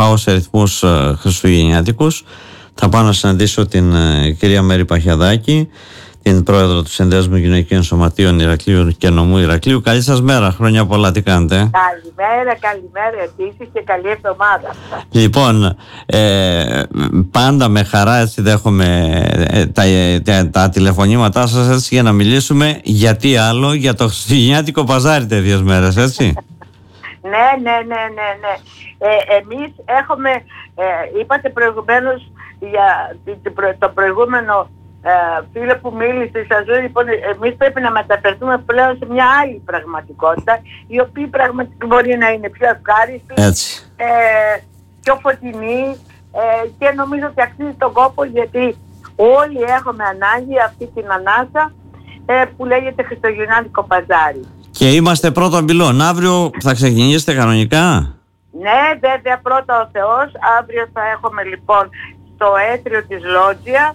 πάω σε ρυθμούς χριστουγεννιάτικους. Θα πάω να συναντήσω την κυρία Μέρη Παχιαδάκη, την πρόεδρο του Συνδέσμου Γυναικείων Σωματείων Ηρακλείου και Νομού Ηρακλείου. Καλή σας μέρα, χρόνια πολλά, τι κάνετε? Καλημέρα επίσης και καλή εβδομάδα. Λοιπόν, πάντα με χαρά έτσι δέχομαι τα τηλεφωνήματά σας έτσι, για να μιλήσουμε γιατί άλλο, για το χριστουγεννιάτικο παζάρι τέτοιες μέρες, έτσι. Ναι. Εμείς έχουμε, είπατε προηγουμένως για το προηγούμενο φίλο που μίλησε, σας λέω, λοιπόν, εμείς πρέπει να μεταφερθούμε πλέον σε μια άλλη πραγματικότητα, η οποία πραγματικά μπορεί να είναι πιο ευχάριστη, πιο φωτεινή, και νομίζω ότι αξίζει τον κόπο, γιατί όλοι έχουμε ανάγκη αυτή την ανάσα που λέγεται χριστουγεννιάτικο παζάρι. Και είμαστε πρώτον πυλών. Αύριο θα ξεκινήσετε κανονικά? Ναι, βέβαια, πρώτα ο Θεός. Αύριο θα έχουμε λοιπόν στο αίθριο της Λότζια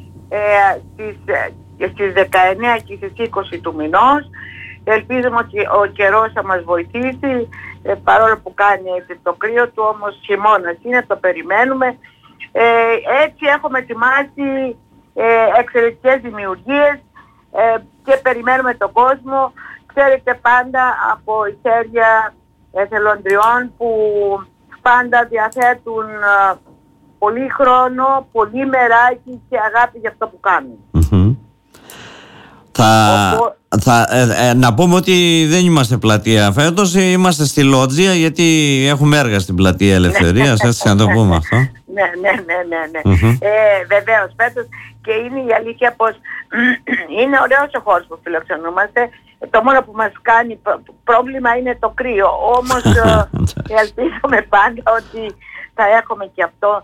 στις 19 και στις 20 του μηνός. Ελπίζουμε ότι ο καιρός θα μας βοηθήσει, παρόλο που κάνει έτσι το κρύο του, όμως χειμώνας είναι, το περιμένουμε. Έτσι έχουμε ετοιμάσει εξαιρετικές δημιουργίες και περιμένουμε τον κόσμο. Ξέρετε, πάντα από χέρια εθελοντριών που πάντα διαθέτουν πολύ χρόνο, πολύ μεράκι και αγάπη για αυτό που κάνουν. Να πούμε ότι δεν είμαστε πλατεία φέτος, είμαστε στη Λότζια, γιατί έχουμε έργα στην πλατεία Ελευθερίας, έτσι να το πούμε αυτό. Ναι. Βεβαίως, φέτος, και είναι η αλήθεια πως είναι ωραίος ο χώρος που φιλοξενούμαστε. Το μόνο που μας κάνει πρόβλημα είναι το κρύο. Όμως ελπίζουμε πάντα ότι θα έχουμε και αυτό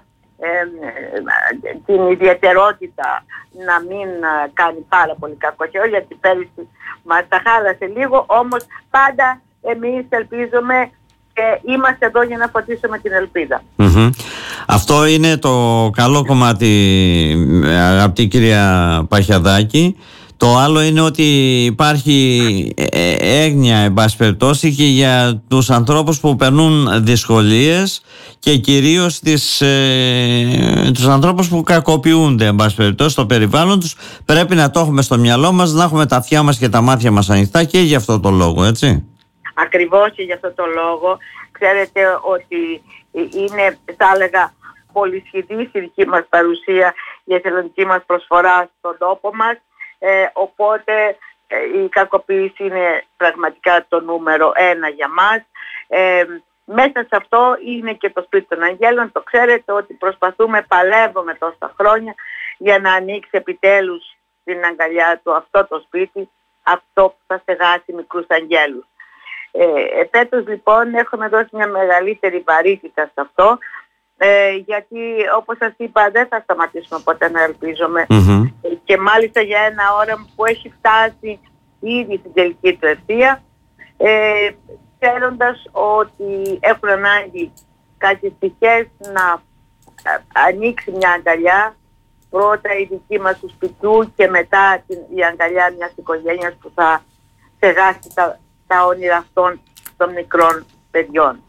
την ιδιαιτερότητα να μην κάνει πάρα πολύ κακό καιρό, γιατί πέρυσι μας τα χάλασε λίγο, όμως πάντα εμείς ελπίζουμε και είμαστε εδώ για να φωτίσουμε την ελπίδα. Αυτό είναι το καλό κομμάτι, αγαπητή κυρία Παχιαδάκη. Το άλλο είναι ότι υπάρχει έγνοια, εν πάση περιπτώσει, και για τους ανθρώπους που περνούν δυσκολίες και κυρίως τους ανθρώπους που κακοποιούνται, εν πάση περιπτώσει, στο περιβάλλον τους. Πρέπει να το έχουμε στο μυαλό μας, να έχουμε τα αυτιά μας και τα μάτια μας ανοιχτά και για αυτό το λόγο, έτσι. Ακριβώς και για αυτό το λόγο. Ξέρετε ότι είναι, θα έλεγα, πολυσχηδής η δική μας παρουσία, η εθελοντική μας προσφορά στον τόπο μας. Οπότε η κακοποίηση είναι πραγματικά το νούμερο 1 για μας. Μέσα σε αυτό είναι και το σπίτι των Αγγέλων. Το ξέρετε ότι προσπαθούμε, παλεύουμε τόσα χρόνια για να ανοίξει επιτέλους στην αγκαλιά του αυτό το σπίτι, αυτό που θα στεγάσει μικρούς αγγέλους. Φέτος λοιπόν έχουμε δώσει μια μεγαλύτερη βαρύτητα σε αυτό, γιατί όπως σας είπα δεν θα σταματήσουμε ποτέ να ελπίζουμε, και μάλιστα για ένα όραμα που έχει φτάσει ήδη στην τελική του ευθεία, ξέροντας ότι έχουν ανάγκη κάποιες πτυχές να ανοίξει μια αγκαλιά, πρώτα η δική μας του σπιτιού και μετά η αγκαλιά μιας οικογένειας που θα στεγάσει τα όνειρα αυτών των μικρών παιδιών.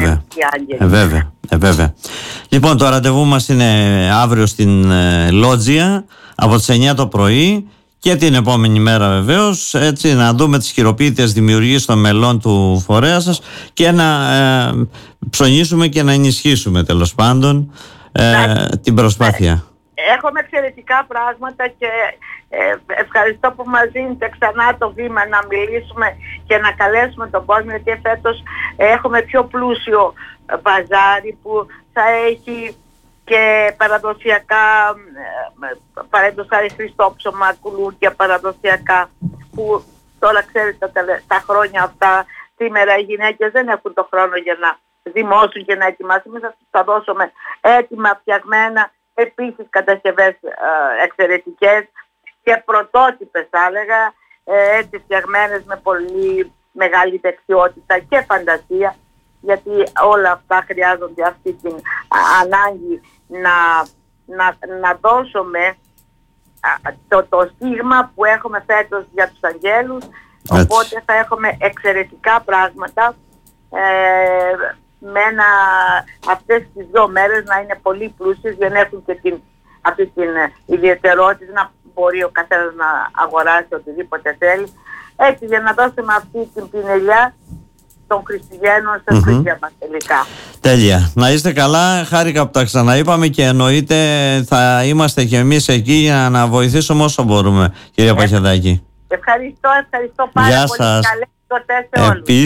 Βέβαια. Λοιπόν, το ραντεβού μας είναι αύριο στην Λότζια από τις 9 το πρωί και την επόμενη μέρα βεβαίως, έτσι, να δούμε τις χειροποίητες δημιουργίες των μελών του φορέα σας και να ψωνίσουμε και να ενισχύσουμε τέλος πάντων την προσπάθεια. Έχουμε εξαιρετικά πράγματα και ευχαριστώ που μας δίνετε ξανά το βήμα να μιλήσουμε και να καλέσουμε τον κόσμο, γιατί φέτος έχουμε πιο πλούσιο παζάρι που θα έχει και παραδοσιακά, παραδοσιακά χριστόψωμα, κουλούρια παραδοσιακά, που τώρα ξέρετε τα χρόνια αυτά, σήμερα οι γυναίκες δεν έχουν το χρόνο για να δημόσουν και να ετοιμάσουν. Εμείς θα δώσουμε έτοιμα φτιαγμένα, επίσης κατασκευές εξαιρετικές και πρωτότυπες θα έλεγα, έτσι φτιαγμένες με πολύ μεγάλη δεξιότητα και φαντασία, γιατί όλα αυτά χρειάζονται αυτή την ανάγκη να δώσουμε το στίγμα που έχουμε φέτος για τους αγγέλους. Οπότε θα έχουμε εξαιρετικά πράγματα αυτές τις 2 μέρες να είναι πολύ πλούσιες, για να έχουν και αυτή την ιδιαιτερότητα, να μπορεί ο καθένας να αγοράσει οτιδήποτε θέλει, έτσι για να δώσουμε αυτή την πινελιά των Χριστουγέννων στα σπίτια μας τελικά. Τέλεια. Να είστε καλά, χάρηκα που τα ξαναείπαμε και εννοείται θα είμαστε και εμείς εκεί για να βοηθήσουμε όσο μπορούμε, κυρία Παχιαδάκη. Ευχαριστώ πάρα πολύ. Καλές γιορτές σε όλους.